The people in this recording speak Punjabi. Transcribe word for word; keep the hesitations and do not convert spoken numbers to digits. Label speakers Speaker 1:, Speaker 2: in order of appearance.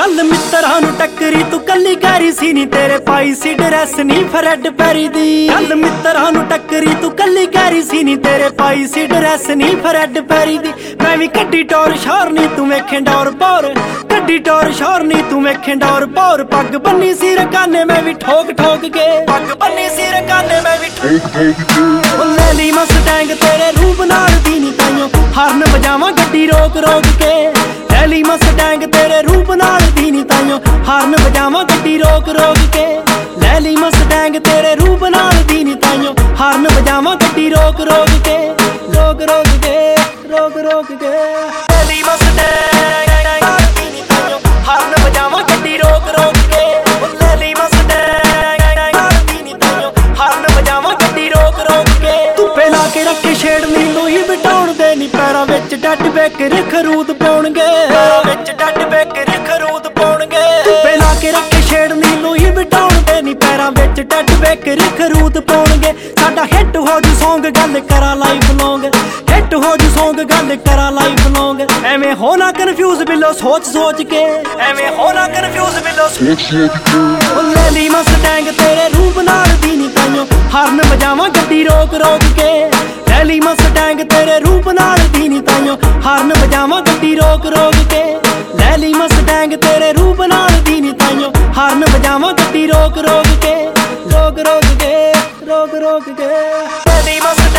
Speaker 1: ਕੱਲ ਮਿੱਤਰਾਂ ਨੂੰ ਟੱਕਰੀ ਤੂੰ ਕੱਲੀ ਕਰੀ ਸੀ ਨੀ ਤੇਰੇ ਪਾਈ ਸੀ ਡਰੈਸ ਨੀ ਫਰੈਡ ਪੈਰੀ ਦੀ। ਕੱਲ ਮਿੱਤਰਾਂ ਨੂੰ ਟੱਕਰੀ ਤੂੰ ਕੱਲੀ ਕਰੀ ਸੀ ਨੀ ਤੇਰੇ ਪਾਈ ਸੀ ਡਰੈਸ ਨੀ ਫਰੈਡ ਪੈਰੀ ਦੀ। ਮੈਂ ਵੀ ਕੱਢੀ ਟੌਰ ਸ਼ੌਰ ਨੀ ਤੂੰ ਵੇਖੇ ਡੌਰ ਪੌਰ, ਕੱਢੀ ਟੌਰ ਸ਼ੌਰ ਨੀ ਤੂੰ ਵੇਖੇ ਡੌਰ ਪੌਰ। ਪੱਗ ਬੰਨੀ ਸੀ ਰਕਾਨੇ ਮੈਂ ਵੀ ਠੋਕ ਠੋਕ ਕੇ, ਪੱਗ ਬੰਨੀ ਸੀ ਰਕਾਨੇ ਮੈਂ ਵੀ ਠੋਕ ਠੋਕ ਕੇ। ਉਹ ਲੈ ਲਈ ਮਸਟੈਂਗ ਤੇਰੇ ਰੂਪ ਨਾਲ ਦੀ ਨੀ ਤਾਈਓ ਹਾਰਨ ਵਜਾਵਾਂ ਗੱਡੀ ਰੋਕ ਰੋਕ ਕੇ। ਲੈ ਲਈ ਮਸਟੈਂਗ ਤੇਰੇ ਰੂਪ ਨਾਲ ਦੀ ਨੀ ਤਾਈਓ ਹਾਰਨ ਵਜਾਵਾਂ ਗੱਡੀ ਰੋਕ ਰੋਕ ਕੇ। ਲੈ ਲਈ ਮਸਟੈਂਗ ਤੇਰੇ ਰੂਪ ਨਾਲ ਦੀ ਨੀ ਤਾਈਓ ਹਾਰਨ ਵਜਾਵਾਂ ਗੱਡੀ ਰੋਕ ਰੋਕ ਕੇ, ਰੋਕ ਰੋਕ ਕੇ, ਰੋਕ ਰੋਕ ਕੇ। ਲੈ ਲਈ ਮਸਟੈਂਗ ਨਾਲ ਦੀ ਨੀ ਤਾਈਓ ਹਾਰਨ ਵਜਾਵਾਂ ਗੱਡੀ ਰੋਕ ਰੋਕ ਕੇ। ਲੈ ਲਈ ਮਸਟੈਂਗ ਨਾਲ ਦੀ ਨੀ ਤਾਈਓ ਹਾਰਨ ਵਜਾਵਾਂ ਗੱਡੀ ਰੋਕ ਰੋਕ ਕੇ। ਧੁੱਪੇ ਲਾ ਕੇ ਰੱਖੇ ਛੇੜਨੀ ਲੋਈ ਬਿਟਾਉਣ ਦੇ ਨੀ ਪੈਰਾਂ ਵਿੱਚ ਡੱਡ ਬੇਕਰ ਖਰੂਦ ਪਾਉਣਗੇ, ਪੈਰਾਂ ਵਿੱਚ ਡੱਡ ਬੇਕਰ ਖਰੂਦ ਪਾਉਣਗੇ। ਧੁੱਪੇ ਲਾ ਕੇ ਰੱਖੇ ਛੇੜਨੀ ਲੋਈ ਬਿਟਾਉਣ ਦੇ ਨੀ ਪੈਰਾਂ ਵਿੱਚ ਡੱਡ ਬੇਕਰ ਖਰੂਦ ਪਾਉਣਗੇ। ਸਾਡਾ ਹਿੱਟ ਹੋ ਜੂ ਸੌਂਗ ਗੱਲ ਕਰਾਂ ਲਾਈਫ ਲੌਂਗ, ਹਿੱਟ ਹੋ ਜੂ ਸੌਂਗ ਗੱਲ ਕਰਾਂ ਲਾਈਫ ਲੌਂਗ। ਐਵੇਂ ਹੋ ਨਾ ਕਨਫਿਊਜ਼ ਬਿੱਲੋ ਸੋਚ ਸੋਚ ਕੇ, ਐਵੇਂ ਹੋ ਨਾ ਕਨਫਿਊਜ਼ ਬਿੱਲੋ ਸੋਚ ਸੋਚ ਕੇ। ਉਹ ਲੈ ਲਈ ਮਸਟੈਂਗ ਤੇਰੇ ਰੂਪ ਨਾਲ ਦੀ ਨੀ ਤਾਈਓ ਹਾਰਨ ਵਜਾਵਾਂ ਗੱਡੀ ਰੋਕ ਰੋਕ ਕੇ। ਲੈ ਲਈ ਮਸਟੈਂਗ ਤੇਰੇ ਰੂਪ ਨਾਲ ਦੀ ਨੀ ਤਾਈਓ ਹਾਰਨ ਵਜਾਵਾਂ ਗੱਡੀ ਰੋਕ ਰੋਕ ਕੇ। ਲੈ ਲਈ ਮਸਟੈਂਗ ਤੇਰੇ ਰੂਪ ਨਾਲ ਦੀ ਨੀ ਤਾਈਓ ਹਾਰਨ ਵਜਾਵਾਂ ਗੱਡੀ ਰੋਕ ਰੋਕ ਕੇ, ਰੋਕ ਰੋਕ ਕੇ, ਰੋਕ ਰੋਕ ਕੇ। ਲੈ ਲਈ ਮਸਟੈਂਗ